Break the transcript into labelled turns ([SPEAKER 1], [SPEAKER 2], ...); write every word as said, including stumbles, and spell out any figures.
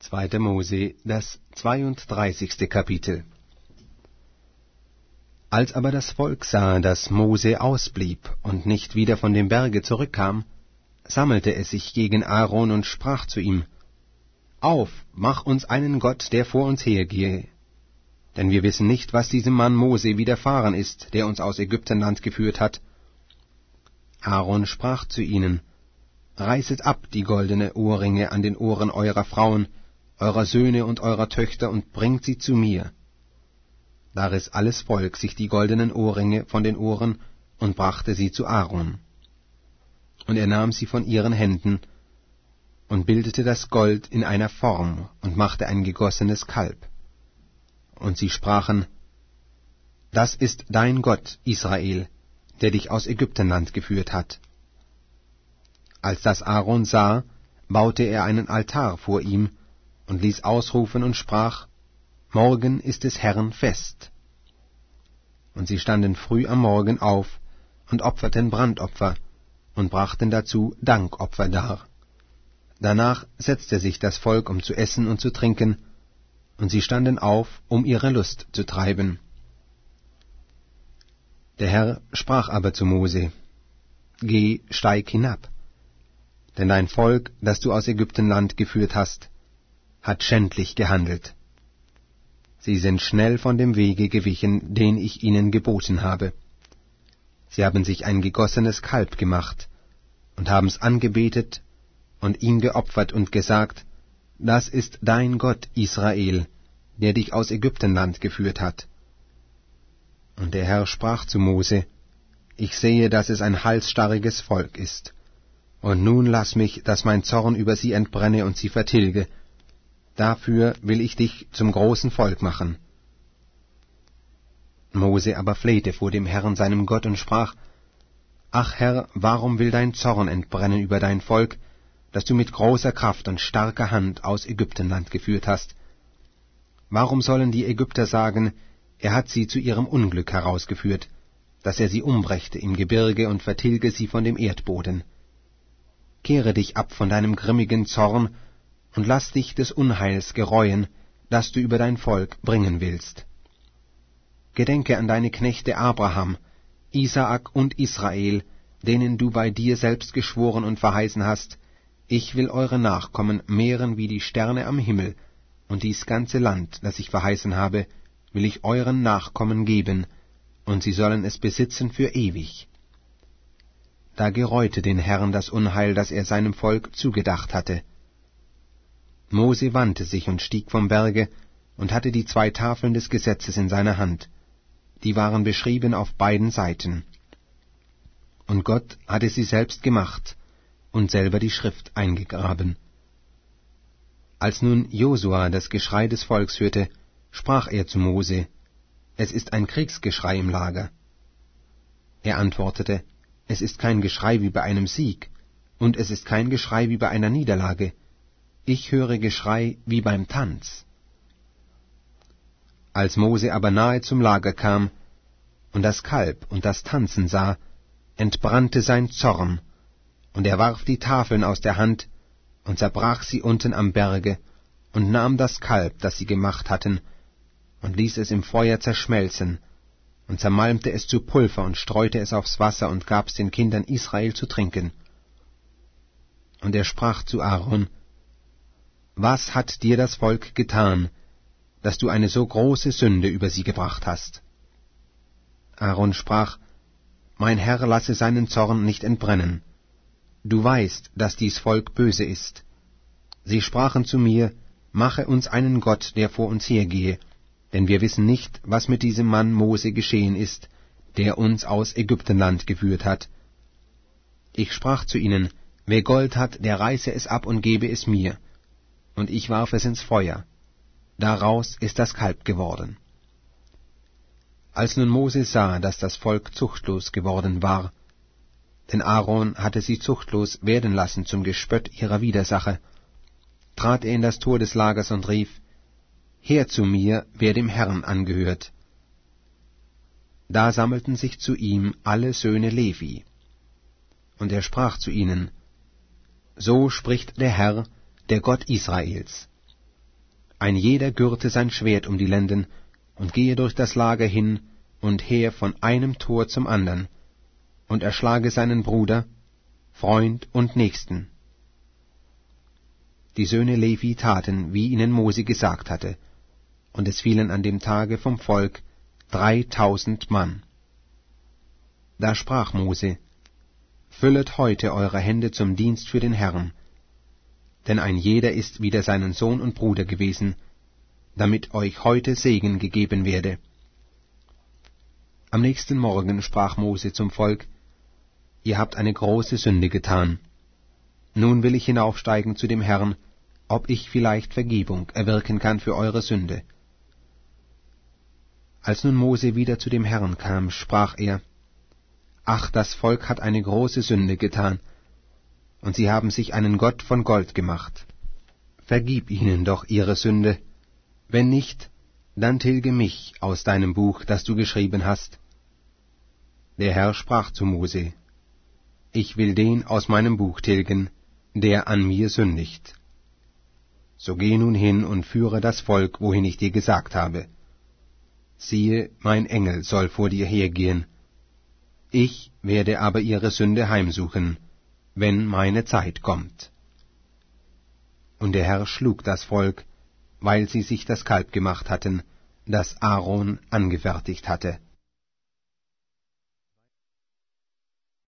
[SPEAKER 1] zweiter Mose, das zweiunddreißigste Kapitel. Als aber das Volk sah, dass Mose ausblieb und nicht wieder von dem Berge zurückkam, sammelte es sich gegen Aaron und sprach zu ihm: Auf, mach uns einen Gott, der vor uns hergehe. Denn wir wissen nicht, was diesem Mann Mose widerfahren ist, der uns aus Ägyptenland geführt hat. Aaron sprach zu ihnen: Reißet ab die goldene Ohrringe an den Ohren eurer Frauen, eurer Söhne und eurer Töchter, und bringt sie zu mir. Da riss alles Volk sich die goldenen Ohrringe von den Ohren und brachte sie zu Aaron. Und er nahm sie von ihren Händen und bildete das Gold in einer Form und machte ein gegossenes Kalb. Und sie sprachen: Das ist dein Gott, Israel, der dich aus Ägyptenland geführt hat. Als das Aaron sah, baute er einen Altar vor ihm und ließ ausrufen und sprach: Morgen ist des Herrn Fest. Und sie standen früh am Morgen auf und opferten Brandopfer und brachten dazu Dankopfer dar. Danach setzte sich das Volk, um zu essen und zu trinken, und sie standen auf, um ihre Lust zu treiben. Der Herr sprach aber zu Mose: Geh, steig hinab, denn dein Volk, das du aus Ägyptenland geführt hast, hat schändlich gehandelt. Sie sind schnell von dem Wege gewichen, den ich ihnen geboten habe. Sie haben sich ein gegossenes Kalb gemacht und haben's angebetet und ihm geopfert und gesagt: Das ist dein Gott, Israel, der dich aus Ägyptenland geführt hat. Und der Herr sprach zu Mose: Ich sehe, dass es ein halsstarriges Volk ist. Und nun lass mich, dass mein Zorn über sie entbrenne und sie vertilge. Dafür will ich dich zum großen Volk machen. Mose aber flehte vor dem Herrn seinem Gott und sprach: Ach Herr, warum will dein Zorn entbrennen über dein Volk, das du mit großer Kraft und starker Hand aus Ägyptenland geführt hast? Warum sollen die Ägypter sagen, er hat sie zu ihrem Unglück herausgeführt, dass er sie umbrächte im Gebirge und vertilge sie von dem Erdboden? Kehre dich ab von deinem grimmigen Zorn und lass dich des Unheils gereuen, das du über dein Volk bringen willst. Gedenke an deine Knechte Abraham, Isaak und Israel, denen du bei dir selbst geschworen und verheißen hast: Ich will eure Nachkommen mehren wie die Sterne am Himmel, und dies ganze Land, das ich verheißen habe, will ich euren Nachkommen geben, und sie sollen es besitzen für ewig. Da gereute den Herrn das Unheil, das er seinem Volk zugedacht hatte. Mose wandte sich und stieg vom Berge und hatte die zwei Tafeln des Gesetzes in seiner Hand. Die waren beschrieben auf beiden Seiten. Und Gott hatte sie selbst gemacht und selber die Schrift eingegraben. Als nun Josua das Geschrei des Volks hörte, sprach er zu Mose: Es ist ein Kriegsgeschrei im Lager. Er antwortete: Es ist kein Geschrei wie bei einem Sieg, und es ist kein Geschrei wie bei einer Niederlage. Ich höre Geschrei wie beim Tanz. Als Mose aber nahe zum Lager kam und das Kalb und das Tanzen sah, entbrannte sein Zorn, und er warf die Tafeln aus der Hand und zerbrach sie unten am Berge und nahm das Kalb, das sie gemacht hatten, und ließ es im Feuer zerschmelzen und zermalmte es zu Pulver und streute es aufs Wasser und gab's den Kindern Israel zu trinken. Und er sprach zu Aaron: Was hat dir das Volk getan, dass du eine so große Sünde über sie gebracht hast? Aaron sprach: Mein Herr lasse seinen Zorn nicht entbrennen. Du weißt, dass dies Volk böse ist. Sie sprachen zu mir: Mache uns einen Gott, der vor uns hergehe, denn wir wissen nicht, was mit diesem Mann Mose geschehen ist, der uns aus Ägyptenland geführt hat. Ich sprach zu ihnen: Wer Gold hat, der reiße es ab und gebe es mir. Und ich warf es ins Feuer. Daraus ist das Kalb geworden. Als nun Mose sah, dass das Volk zuchtlos geworden war, denn Aaron hatte sie zuchtlos werden lassen zum Gespött ihrer Widersacher, trat er in das Tor des Lagers und rief: Her zu mir, wer dem Herrn angehört. Da sammelten sich zu ihm alle Söhne Levi. Und er sprach zu ihnen: So spricht der Herr, der Gott Israels: ein jeder gürte sein Schwert um die Lenden und gehe durch das Lager hin und her von einem Tor zum andern, und erschlage seinen Bruder, Freund und Nächsten. Die Söhne Levi taten, wie ihnen Mose gesagt hatte, und es fielen an dem Tage vom Volk dreitausend Mann. Da sprach Mose: Füllet heute eure Hände zum Dienst für den Herrn, denn ein jeder ist wider seinen Sohn und Bruder gewesen, damit euch heute Segen gegeben werde. Am nächsten Morgen sprach Mose zum Volk: Ihr habt eine große Sünde getan. Nun will ich hinaufsteigen zu dem Herrn, ob ich vielleicht Vergebung erwirken kann für eure Sünde. Als nun Mose wieder zu dem Herrn kam, sprach er: Ach, das Volk hat eine große Sünde getan, und sie haben sich einen Gott von Gold gemacht. Vergib ihnen doch ihre Sünde, wenn nicht, dann tilge mich aus deinem Buch, das du geschrieben hast. Der Herr sprach zu Mose: Ich will den aus meinem Buch tilgen, der an mir sündigt. So geh nun hin und führe das Volk, wohin ich dir gesagt habe. Siehe, mein Engel soll vor dir hergehen. Ich werde aber ihre Sünde heimsuchen, wenn meine Zeit kommt. Und der Herr schlug das Volk, weil sie sich das Kalb gemacht hatten, das Aaron angefertigt hatte.